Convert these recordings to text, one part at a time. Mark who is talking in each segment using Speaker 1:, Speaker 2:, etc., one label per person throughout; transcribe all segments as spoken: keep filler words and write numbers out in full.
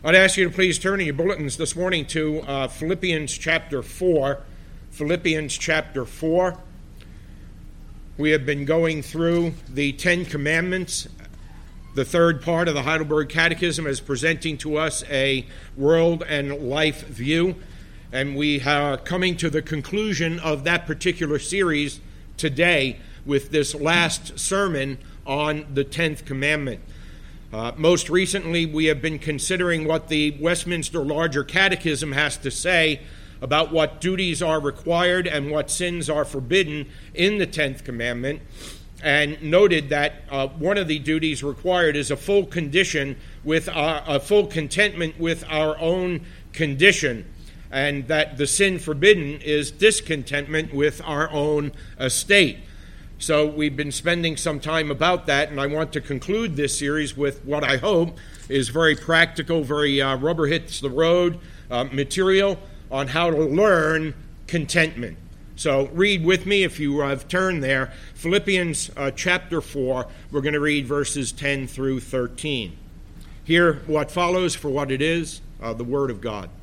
Speaker 1: I'd ask you to please turn in your bulletins this morning to uh, Philippians chapter four. Philippians chapter four. We have been going through the Ten Commandments, the third part of the Heidelberg Catechism, as presenting to us a world and life view. And we are coming to the conclusion of that particular series today with this last sermon on the tenth commandment. Uh, most recently, we have been considering what the Westminster Larger Catechism has to say about what duties are required and what sins are forbidden in the tenth commandment, and noted that uh, one of the duties required is a full condition with our, a full contentment with our own condition, and that the sin forbidden is discontentment with our own estate. So we've been spending some time about that, and I want to conclude this series with what I hope is very practical, very uh, rubber hits the road uh, material on how to learn contentment. So read with me if you have turned there. Philippians uh, chapter four, we're going to read verses ten through thirteen. Hear what follows for what it is, uh, the Word of God.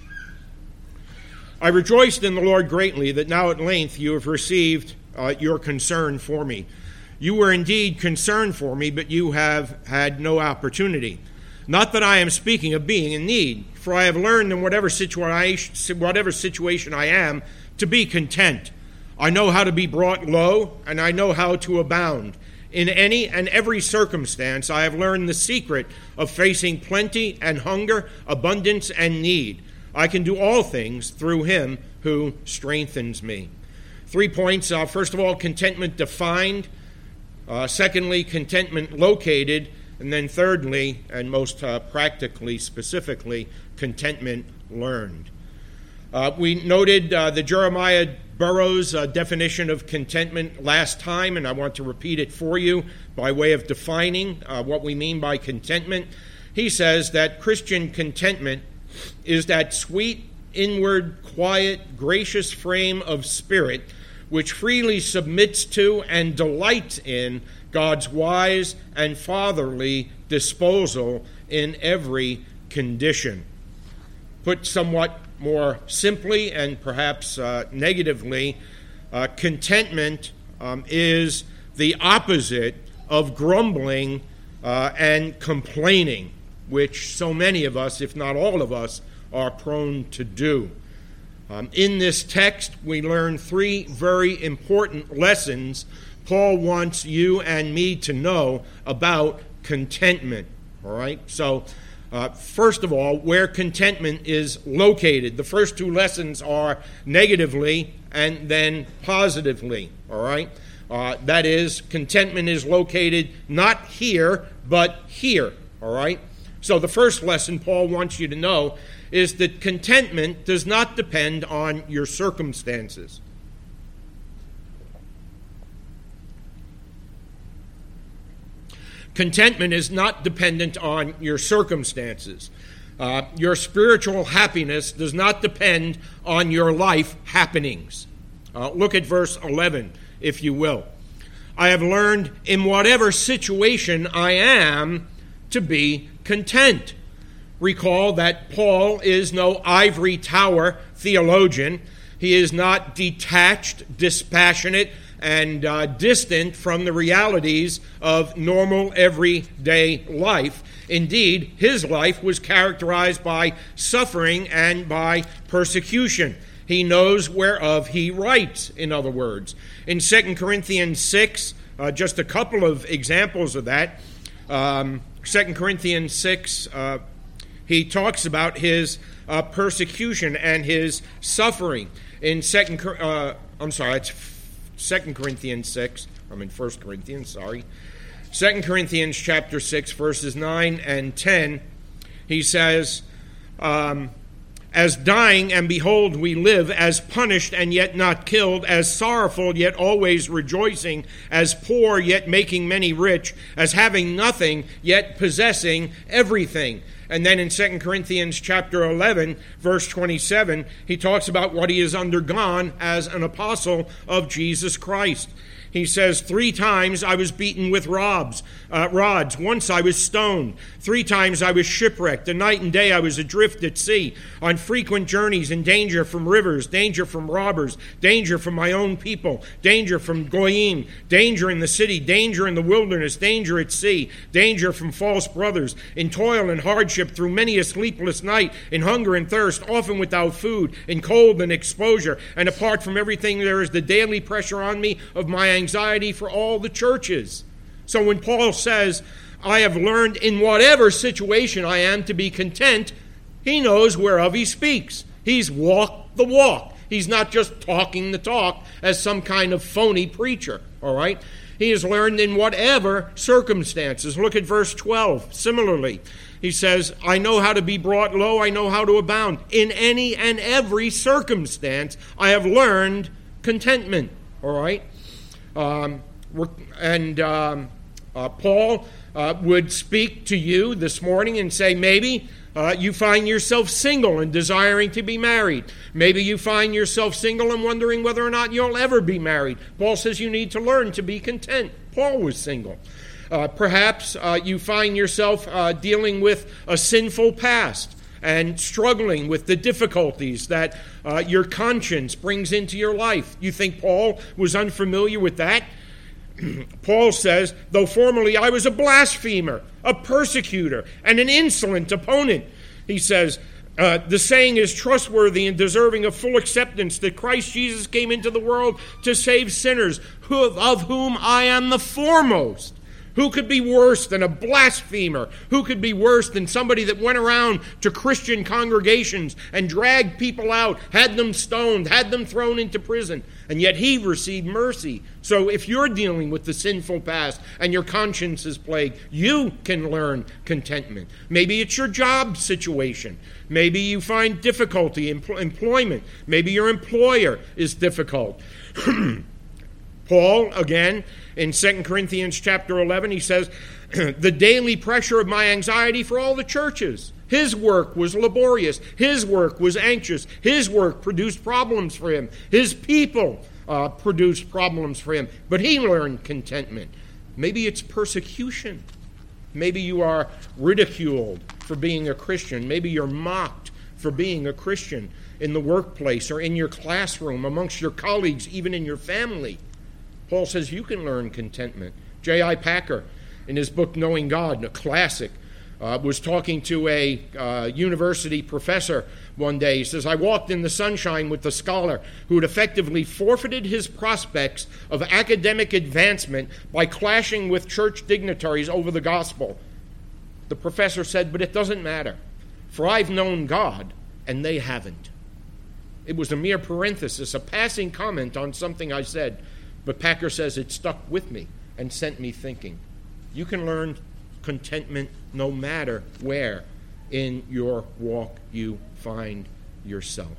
Speaker 1: I rejoiced in the Lord greatly that now at length you have received Uh, your concern for me. You were indeed concerned for me, but you have had no opportunity. Not that I am speaking of being in need, for I have learned in whatever situation, whatever situation I am, to be content. I know how to be brought low, and I know how to abound. In any and every circumstance, I have learned the secret of facing plenty and hunger, abundance and need. I can do all things through him who strengthens me. Three points. Uh, first of all, contentment defined. Uh, secondly, contentment located. And then thirdly, and most uh, practically, specifically, contentment learned. Uh, we noted uh, the Jeremiah Burroughs uh, definition of contentment last time, and I want to repeat it for you by way of defining uh, what we mean by contentment. He says that Christian contentment is that sweet, inward, quiet, gracious frame of spirit which freely submits to and delights in God's wise and fatherly disposal in every condition. Put somewhat more simply and perhaps uh, negatively, uh, contentment um, is the opposite of grumbling uh, and complaining, which so many of us, if not all of us, are prone to do. Um, in this text, we learn three very important lessons Paul wants you and me to know about contentment. All right? So, uh, first of all, where contentment is located. The first two lessons are negatively and then positively. All right? Uh, that is, contentment is located not here, but here. All right? So the first lesson Paul wants you to know is that contentment does not depend on your circumstances. Contentment is not dependent on your circumstances. Uh, your spiritual happiness does not depend on your life happenings. Uh, look at verse eleven, if you will. I have learned in whatever situation I am to be content. Recall that Paul is no ivory tower theologian. He is not detached, dispassionate, and uh, distant from the realities of normal everyday life. Indeed, his life was characterized by suffering and by persecution. He knows whereof he writes, in other words. In Second Corinthians six, uh, just a couple of examples of that. Um, Second Corinthians six, uh, he talks about his uh, persecution and his suffering. In second, uh, I'm sorry, it's Second Corinthians six. I'm in First Corinthians. Sorry, Second Corinthians chapter six, verses nine and ten. He says, um, "As dying, and behold, we live; as punished, and yet not killed; as sorrowful, yet always rejoicing; as poor, yet making many rich; as having nothing, yet possessing everything." And then in Second Corinthians chapter eleven, verse twenty-seven, he talks about what he has undergone as an apostle of Jesus Christ. He says, three times I was beaten with rods. Uh, rods. Once I was stoned. Three times I was shipwrecked. A night and day I was adrift at sea, on frequent journeys, in danger from rivers, danger from robbers, danger from my own people, danger from goyim, danger in the city, danger in the wilderness, danger at sea, danger from false brothers, in toil and hardship through many a sleepless night, in hunger and thirst, often without food, in cold and exposure. And apart from everything, there is the daily pressure on me of my anxiety for all the churches. So when Paul says, I have learned in whatever situation I am to be content, he knows whereof he speaks. He's walked the walk. He's not just talking the talk as some kind of phony preacher, all right? He has learned in whatever circumstances. Look at verse twelve. Similarly, he says, I know how to be brought low, I know how to abound. In any and every circumstance, I have learned contentment, all right? Um, and um, uh, Paul uh, would speak to you this morning and say, maybe uh, you find yourself single and desiring to be married. Maybe you find yourself single and wondering whether or not you'll ever be married. Paul says you need to learn to be content. Paul was single. Uh, perhaps uh, you find yourself uh, dealing with a sinful past and struggling with the difficulties that uh, your conscience brings into your life. You think Paul was unfamiliar with that? Paul says, though formerly I was a blasphemer, a persecutor, and an insolent opponent, he says, uh, the saying is trustworthy and deserving of full acceptance that Christ Jesus came into the world to save sinners, who, of whom I am the foremost. Who could be worse than a blasphemer? Who could be worse than somebody that went around to Christian congregations and dragged people out, had them stoned, had them thrown into prison, and yet he received mercy? So if you're dealing with the sinful past and your conscience is plagued, you can learn contentment. Maybe it's your job situation. Maybe you find difficulty in employment. Maybe your employer is difficult. Paul, again, in Second Corinthians chapter eleven, he says, the daily pressure of my anxiety for all the churches. His work was laborious. His work was anxious. His work produced problems for him. His people uh, produced problems for him. But he learned contentment. Maybe it's persecution. Maybe you are ridiculed for being a Christian. Maybe you're mocked for being a Christian in the workplace or in your classroom, amongst your colleagues, even in your family. Paul says you can learn contentment. J I Packer, in his book Knowing God, a classic, uh, was talking to a uh, university professor one day. He says, I walked in the sunshine with the scholar who had effectively forfeited his prospects of academic advancement by clashing with church dignitaries over the gospel. The professor said, but it doesn't matter, for I've known God and they haven't. It was a mere parenthesis, a passing comment on something I said. But Packer says it stuck with me and sent me thinking. You can learn contentment no matter where in your walk you find yourself.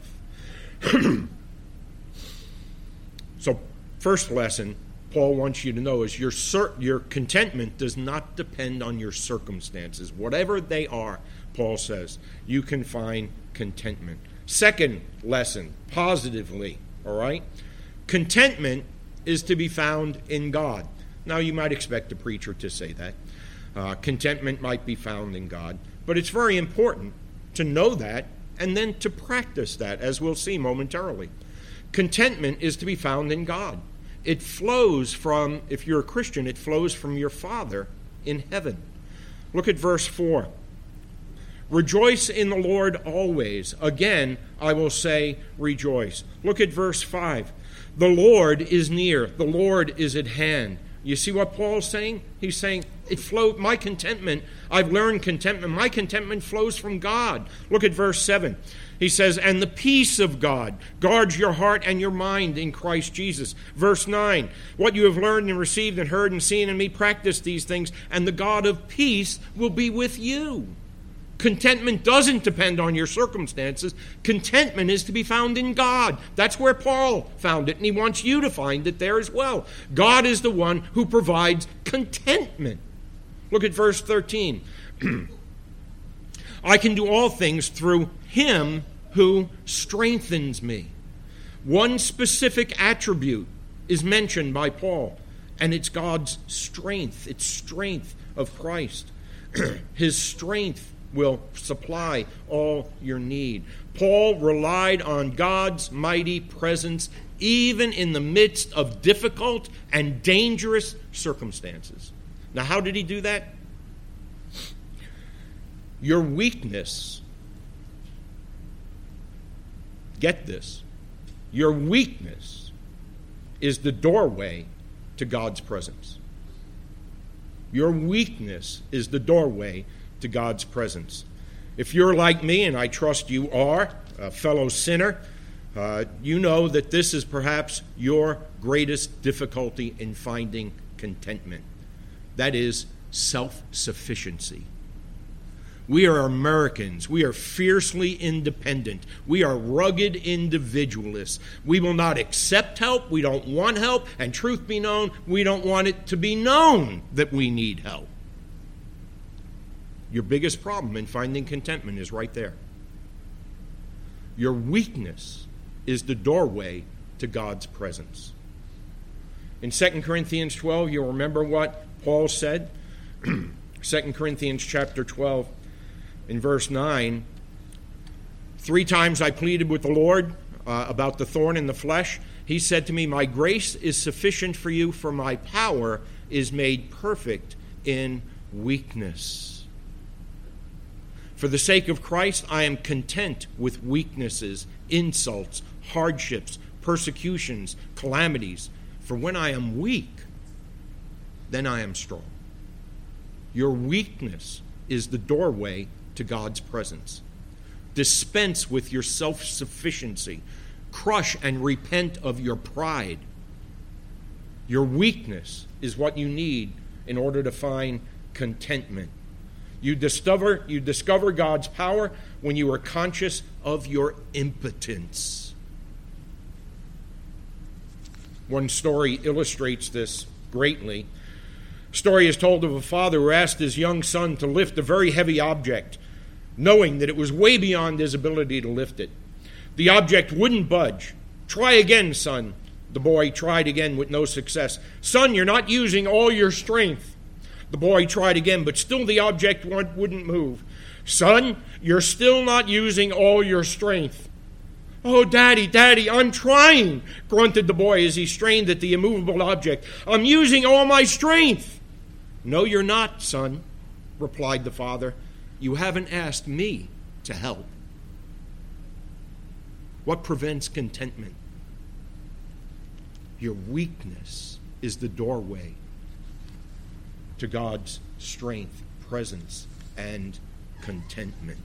Speaker 1: So, first lesson Paul wants you to know is your cir- your contentment does not depend on your circumstances. Whatever they are, Paul says, you can find contentment. Second lesson, positively, all right? Contentment is to be found in God. Now, you might expect a preacher to say that. Uh, contentment might be found in God. But it's very important to know that and then to practice that, as we'll see momentarily. Contentment is to be found in God. It flows from, if you're a Christian, it flows from your Father in heaven. Look at verse four. Rejoice in the Lord always. Again, I will say rejoice. Look at verse five. The Lord is near. The Lord is at hand. You see what Paul's saying? He's saying, it flowed, my contentment, I've learned contentment. My contentment flows from God. Look at verse seven. He says, and the peace of God guards your heart and your mind in Christ Jesus. Verse nine, what you have learned and received and heard and seen in me, practice these things, and the God of peace will be with you. Contentment doesn't depend on your circumstances. Contentment is to be found in God. That's where Paul found it, and he wants you to find it there as well. God is the one who provides contentment. Look at verse thirteen. I can do all things through him who strengthens me. One specific attribute is mentioned by Paul. And it's God's strength. It's strength of Christ. His strength will supply all your need. Paul relied on God's mighty presence even in the midst of difficult and dangerous circumstances. Now, how did he do that? Your weakness, get this, your weakness is the doorway to God's presence. Your weakness is the doorway to God's presence. If you're like me, and I trust you are, a fellow sinner, uh, you know that this is perhaps your greatest difficulty in finding contentment. That is self-sufficiency. We are Americans. We are fiercely independent. We are rugged individualists. We will not accept help. We don't want help. And truth be known, we don't want it to be known that we need help. Your biggest problem in finding contentment is right there. Your weakness is the doorway to God's presence. In Second Corinthians twelve, you'll remember what Paul said. Second Corinthians chapter twelve, in verse nine, three times I pleaded with the Lord uh, about the thorn in the flesh. He said to me, my grace is sufficient for you, for my power is made perfect in weakness. For the sake of Christ, I am content with weaknesses, insults, hardships, persecutions, calamities. For when I am weak, then I am strong. Your weakness is the doorway to God's presence. Dispense with your self-sufficiency. Crush and repent of your pride. Your weakness is what you need in order to find contentment. You discover, you discover God's power when you are conscious of your impotence. One story illustrates this greatly. A story is told of a father who asked his young son to lift a very heavy object, knowing that it was way beyond his ability to lift it. The object wouldn't budge. Try again, son. The boy tried again with no success. Son, you're not using all your strength. The boy tried again, but still the object wouldn't move. Son, you're still not using all your strength. Oh, Daddy, Daddy, I'm trying, grunted the boy as he strained at the immovable object. I'm using all my strength. No, you're not, son, replied the father. You haven't asked me to help. What prevents contentment? Your weakness is the doorway to God's strength, presence, and contentment.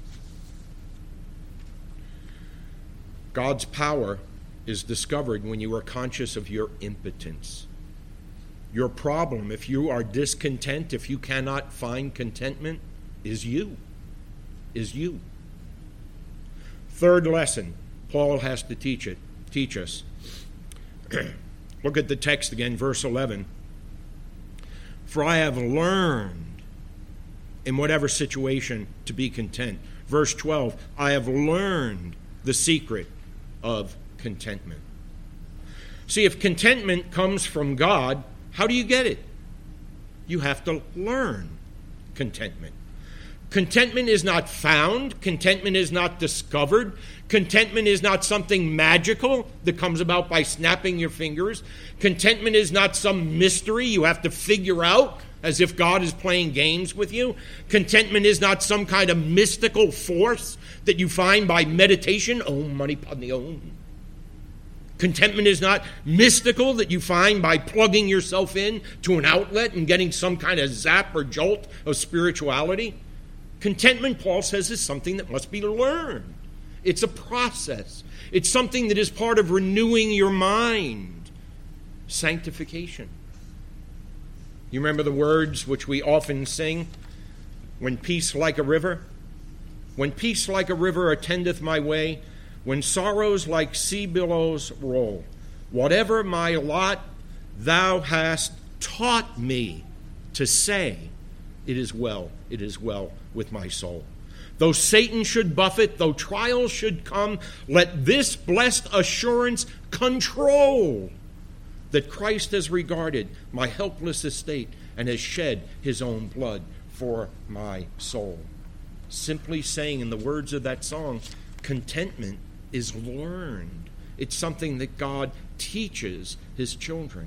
Speaker 1: God's power is discovered when you are conscious of your impotence. Your problem, if you are discontent, if you cannot find contentment, is you. Is you. Third lesson, Paul has to teach it, teach us. Look at the text again, verse eleven. For I have learned in whatever situation to be content. Verse twelve, I have learned the secret of contentment. See, if contentment comes from God, how do you get it? You have to learn contentment. Contentment is not found. Contentment is not discovered. Contentment is not something magical that comes about by snapping your fingers. Contentment is not some mystery you have to figure out as if God is playing games with you. Contentment is not some kind of mystical force that you find by meditation. Om mani padme om. Contentment is not mystical that you find by plugging yourself in to an outlet and getting some kind of zap or jolt of spirituality. Contentment, Paul says, is something that must be learned. It's a process. It's something that is part of renewing your mind. Sanctification. You remember the words which we often sing? When peace like a river, when peace like a river attendeth my way, when sorrows like sea billows roll, whatever my lot, thou hast taught me to say, it is well, it is well with my soul. Though Satan should buffet, though trials should come, let this blessed assurance control that Christ has regarded my helpless estate and has shed his own blood for my soul. Simply saying, in the words of that song, contentment is learned. It's something that God teaches his children.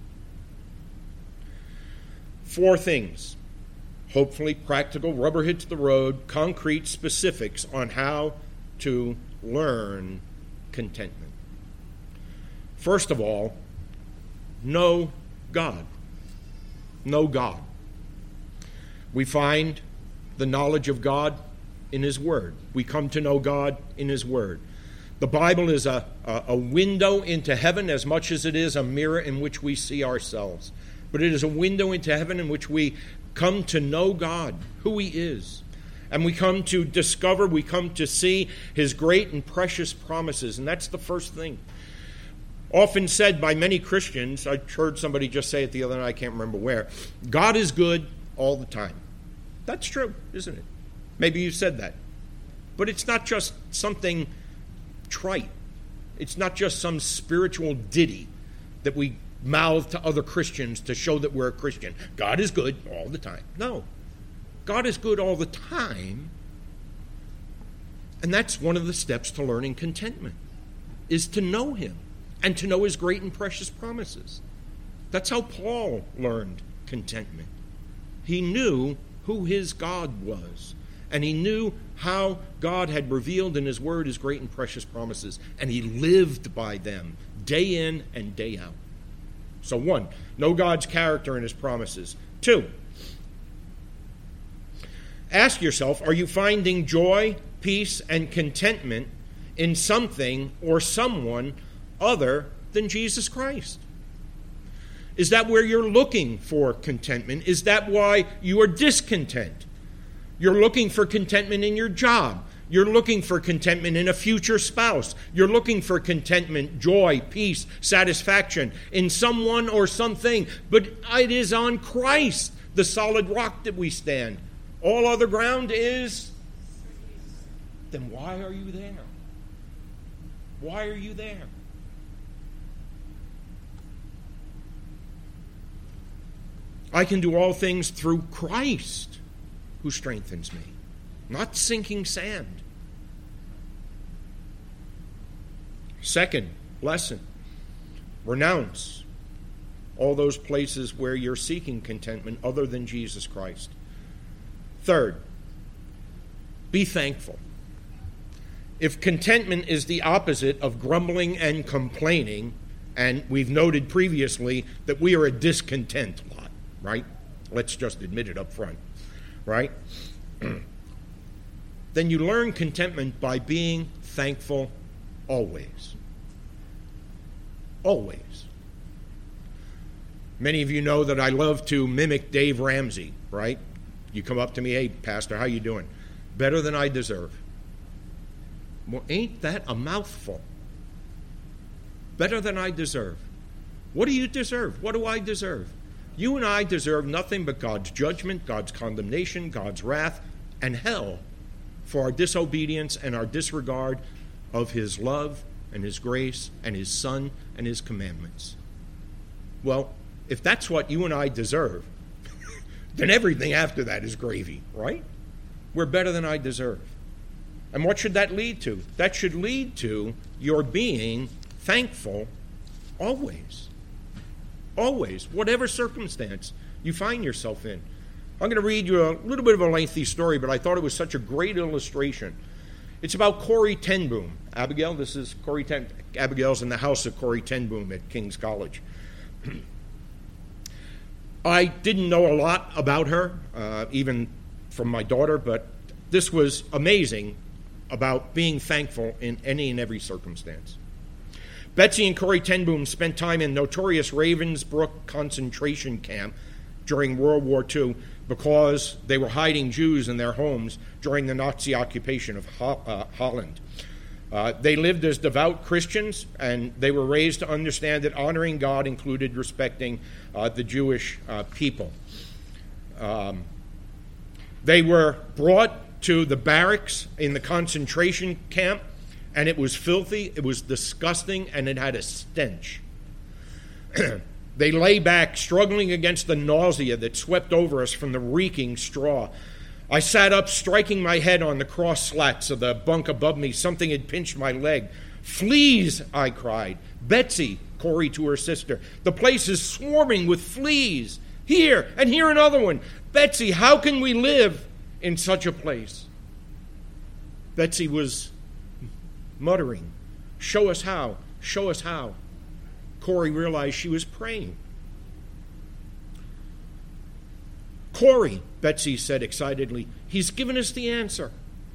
Speaker 1: Four things, hopefully practical, rubber hits the road, concrete specifics on how to learn contentment. First of all, know God. Know God. We find the knowledge of God in his word. We come to know God in his word. The Bible is a, a, a window into heaven as much as it is a mirror in which we see ourselves. But it is a window into heaven in which we come to know God, who he is. And we come to discover, we come to see his great and precious promises. And that's the first thing. Often said by many Christians, I heard somebody just say it the other night, I can't remember where, God is good all the time. That's true, isn't it? Maybe you said that. But it's not just something trite. It's not just some spiritual ditty that we mouth to other Christians to show that we're a Christian. God is good all the time. No. God is good all the time. And that's one of the steps to learning contentment, is to know him and to know his great and precious promises. That's how Paul learned contentment. He knew who his God was, and he knew how God had revealed in his word his great and precious promises, and he lived by them day in and day out. So one, know God's character and his promises. Two, ask yourself, are you finding joy, peace, and contentment in something or someone other than Jesus Christ? Is that where you're looking for contentment? Is that why you are discontent? You're looking for contentment in your job. You're looking for contentment in a future spouse. You're looking for contentment, joy, peace, satisfaction in someone or something. But it is on Christ, the solid rock, that we stand. All other ground is... Then why are you there? Why are you there? I can do all things through Christ who strengthens me. Not sinking sand. Second lesson, renounce all those places where you're seeking contentment other than Jesus Christ. Third, be thankful. If contentment is the opposite of grumbling and complaining, and we've noted previously that we are a discontent lot, right? Let's just admit it up front, right? Then you learn contentment by being thankful always. Always. Many of you know that I love to mimic Dave Ramsey, right? You come up to me, hey, Pastor, how you doing? Better than I deserve. Well, ain't that a mouthful? Better than I deserve. What do you deserve? What do I deserve? You and I deserve nothing but God's judgment, God's condemnation, God's wrath, and hell for our disobedience and our disregard of his love and his grace and his Son and his commandments. Well, if that's what you and I deserve, then everything after that is gravy, right? We're better than I deserve. And what should that lead to? That should lead to your being thankful always. Always, whatever circumstance you find yourself in. I'm going to read you a little bit of a lengthy story, but I thought it was such a great illustration. It's about Corrie ten Boom. Abigail, this is Corrie ten Abigail's in the house of Corrie ten Boom at King's College. I didn't know a lot about her, uh, even from my daughter, but this was amazing about being thankful in any and every circumstance. Betsy and Corrie ten Boom spent time in notorious Ravensbrück concentration camp during World War Two because they were hiding Jews in their homes during the Nazi occupation of Ho- uh, Holland. Uh, they lived as devout Christians, and they were raised to understand that honoring God included respecting uh, the Jewish uh, people. Um, they were brought to the barracks in the concentration camp, and it was filthy, it was disgusting, and it had a stench. They lay back, struggling against the nausea that swept over us from the reeking straw. I sat up, striking my head on the cross slats of the bunk above me. Something had pinched my leg. "Fleas!" I cried. "Betsy," Corey to her sister, "the place is swarming with fleas. Here, and here another one. Betsy, how can we live in such a place?" Betsy was muttering, "Show us how, show us how." Corey realized she was praying. "Corey," Betsy said excitedly, "he's given us the answer.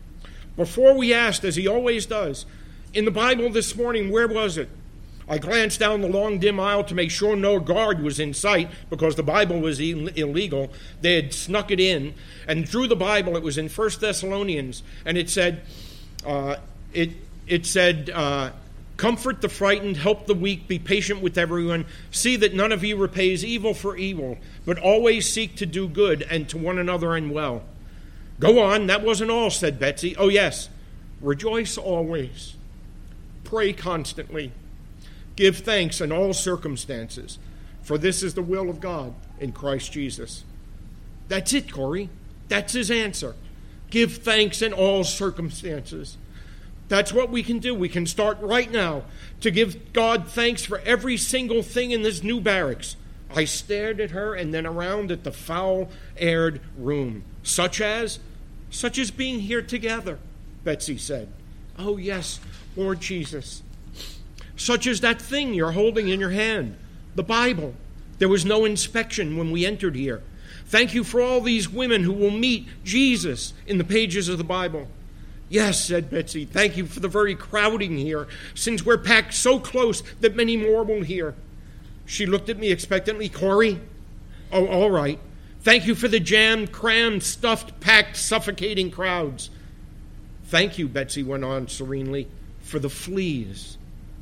Speaker 1: Before we asked, as he always does, in the Bible this morning, where was it?" I glanced down the long, dim aisle to make sure no guard was in sight, because the Bible was Ill- illegal. They had snuck it in, and through the Bible, it was in First Thessalonians, and it said, uh, it it said, uh, "Comfort the frightened, help the weak, be patient with everyone. See that none of you repays evil for evil, but always seek to do good and to one another and well." "Go on, that wasn't all," said Betsy. "Oh, yes. Rejoice always. Pray constantly. Give thanks in all circumstances, for this is the will of God in Christ Jesus." That's it, Corey. That's his answer. Give thanks in all circumstances. That's what we can do. We can start right now to give God thanks for every single thing in this new barracks. I stared at her and then around at the foul-aired room. Such as? Such as being here together, Betsy said. "Oh, yes, Lord Jesus." "Such as that thing you're holding in your hand, the Bible. There was no inspection when we entered here. Thank you for all these women who will meet Jesus in the pages of the Bible." "Yes," said Betsy, "thank you for the very crowding here, since we're packed so close that many more will hear." She looked at me expectantly. "Corey?" "Oh, all right. Thank you for the jammed, crammed, stuffed, packed, suffocating crowds." "Thank you," Betsy went on serenely, "for the fleas."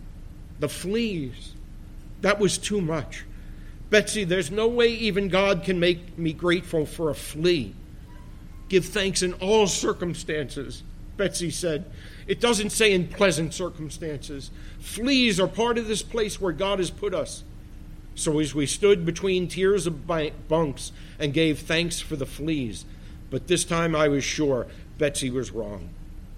Speaker 1: The fleas. That was too much. "Betsy, there's no way even God can make me grateful for a flea." "Give thanks in all circumstances," Betsy said. "It doesn't say in pleasant circumstances. Fleas are part of this place where God has put us." So as we stood between tiers of bunks and gave thanks for the fleas, but this time I was sure Betsy was wrong.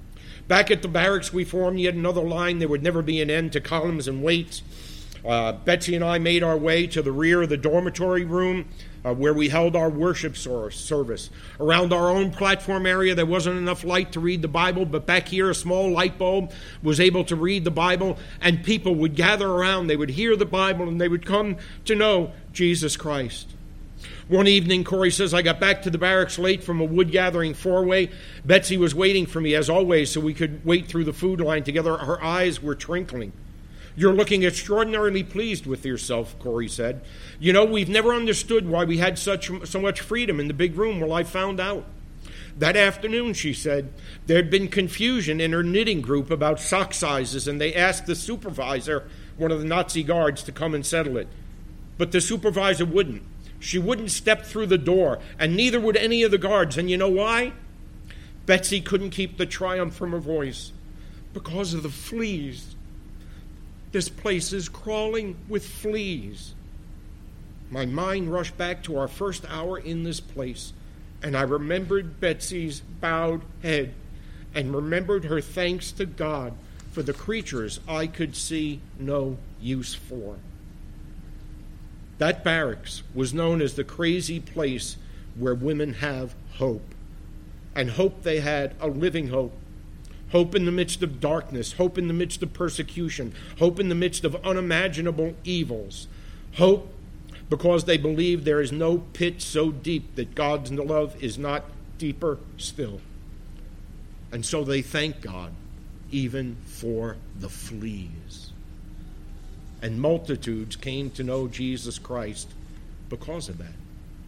Speaker 1: Back at the barracks, we formed yet another line. There would never be an end to columns and weights. Uh, Betsy and I made our way to the rear of the dormitory room uh, where we held our worship service. Around our own platform area, there wasn't enough light to read the Bible, but back here, a small light bulb was able to read the Bible, and people would gather around. They would hear the Bible, and they would come to know Jesus Christ. One evening, Corey says, I got back to the barracks late from a wood-gathering four-way. Betsy was waiting for me, as always, so we could wait through the food line together. Her eyes were twinkling. "You're looking extraordinarily pleased with yourself," Corey said. "You know, we've never understood why we had such so much freedom in the big room. Well, I found out. That afternoon," she said, "there'd been confusion in her knitting group about sock sizes, and they asked the supervisor, one of the Nazi guards, to come and settle it. But the supervisor wouldn't. She wouldn't step through the door, and neither would any of the guards. And you know why?" Betsy couldn't keep the triumph from her voice. "Because of the fleas. This place is crawling with fleas." My mind rushed back to our first hour in this place, and I remembered Betsy's bowed head and remembered her thanks to God for the creatures I could see no use for. That barracks was known as the crazy place where women have hope. And hope they had, a living hope. Hope in the midst of darkness, hope in the midst of persecution, hope in the midst of unimaginable evils. Hope because they believe there is no pit so deep that God's love is not deeper still. And so they thank God even for the fleas. And multitudes came to know Jesus Christ because of that.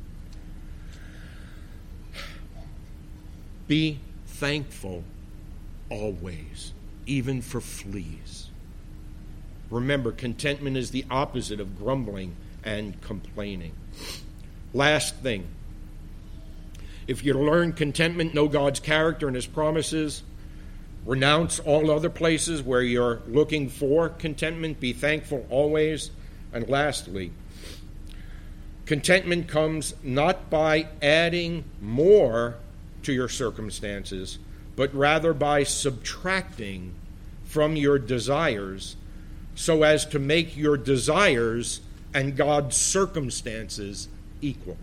Speaker 1: Be thankful always, even for fleas. Remember, contentment is the opposite of grumbling and complaining. Last thing, if you learn contentment, know God's character and His promises, renounce all other places where you're looking for contentment, be thankful always, And lastly, contentment comes not by adding more to your circumstances, but rather by subtracting from your desires so as to make your desires and God's circumstances equal.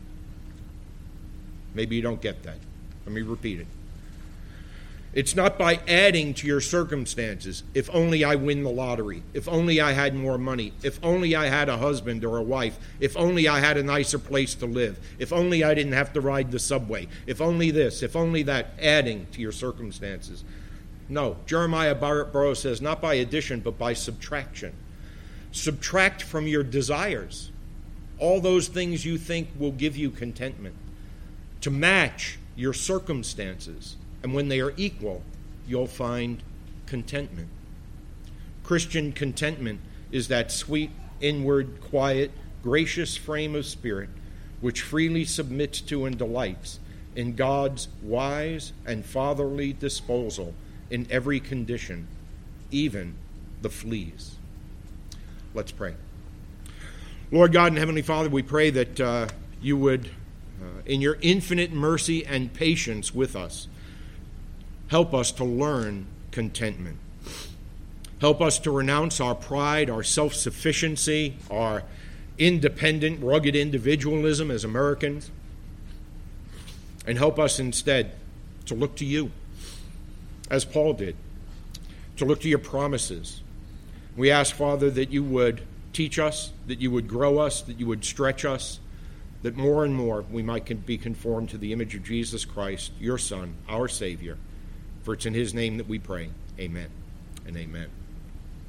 Speaker 1: Maybe you don't get that. Let me repeat it. It's not by adding to your circumstances. If only I win the lottery. If only I had more money. If only I had a husband or a wife. If only I had a nicer place to live. If only I didn't have to ride the subway. If only this. If only that. Adding to your circumstances. No. Jeremiah Burroughs says not by addition but by subtraction. Subtract from your desires all those things you think will give you contentment to match your circumstances. And when they are equal, you'll find contentment. Christian contentment is that sweet, inward, quiet, gracious frame of spirit which freely submits to and delights in God's wise and fatherly disposal in every condition, even the fleas. Let's pray. Lord God and Heavenly Father, we pray that uh, you would, uh, in your infinite mercy and patience with us, help us to learn contentment. Help us to renounce our pride, our self-sufficiency, our independent, rugged individualism as Americans, and help us instead to look to you, as Paul did, to look to your promises. We ask, Father, that you would teach us, that you would grow us, that you would stretch us, that more and more we might be conformed to the image of Jesus Christ, your Son, our Savior. For it's in his name that we pray. Amen and amen.